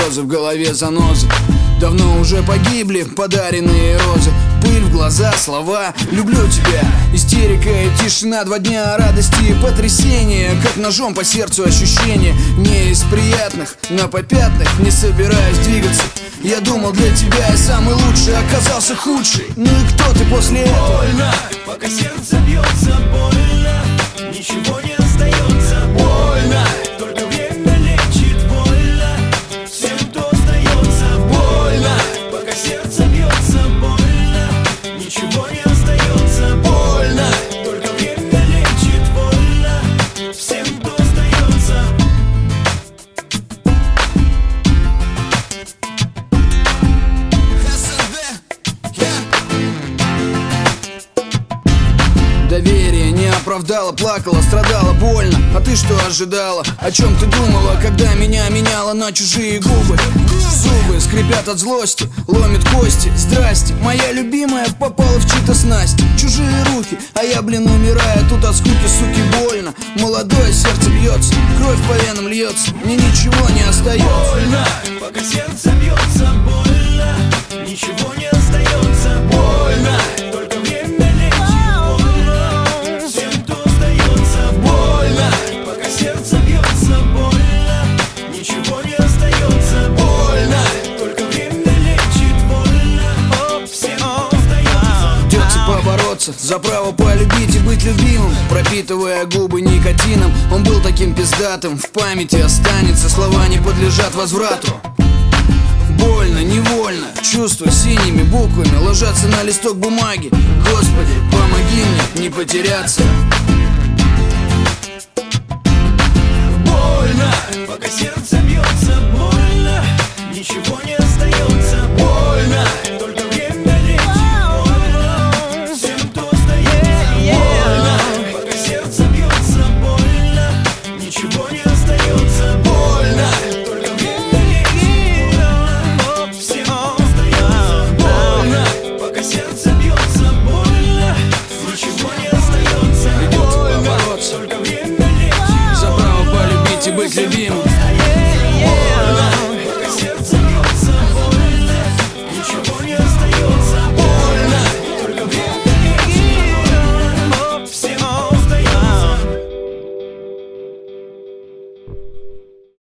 слезы, в голове занозы. Давно уже погибли подаренные розы. Пыль в глаза, слова «люблю тебя». Истерика и тишина, 2 дня радости и потрясения, как ножом по сердцу ощущение. Не из приятных, на попятных не собираюсь двигаться. Я думал, для тебя я самый лучший, оказался худший. Ну и кто ты после этого? Больно, пока сердце бьется, больно, ничего не остается. Больно, только время лечит, больно всем, кто остается. Больно, пока сердце бьется, больно, ничего не остается. Больно, только время лечит, больно всем, кто остается. Доверие не оправдала, плакала, страдала, больно. А ты что ожидала? О чем ты думала, когда меня меняла на чужие губы? Зубы скрипят от злости, ломит кости. Здрасте, моя любимая попала в чьи-то снасти. Чужие руки, а я, умираю тут от скуки, суки, больно. Молодое сердце бьется, кровь по венам льется, мне ничего не остается. Больно, пока сердце бьется, больно, ничего не остается. Больно, только время лечит, больно всем, кто остается. Больно, пока сердце бьется, больно, ничего не остается. Больно, только время лечит, больно всем, кто остается. Придется побороться за право полюбить и быть любимым, пропитывая губы никотином. Он был таким пиздатым, в памяти останется, слова не подлежат возврату. Больно, невольно, чувства синими буквами ложатся на листок бумаги. Господи, помоги мне не потеряться. Больно, пока сердце бьется, больно, ничего не остается.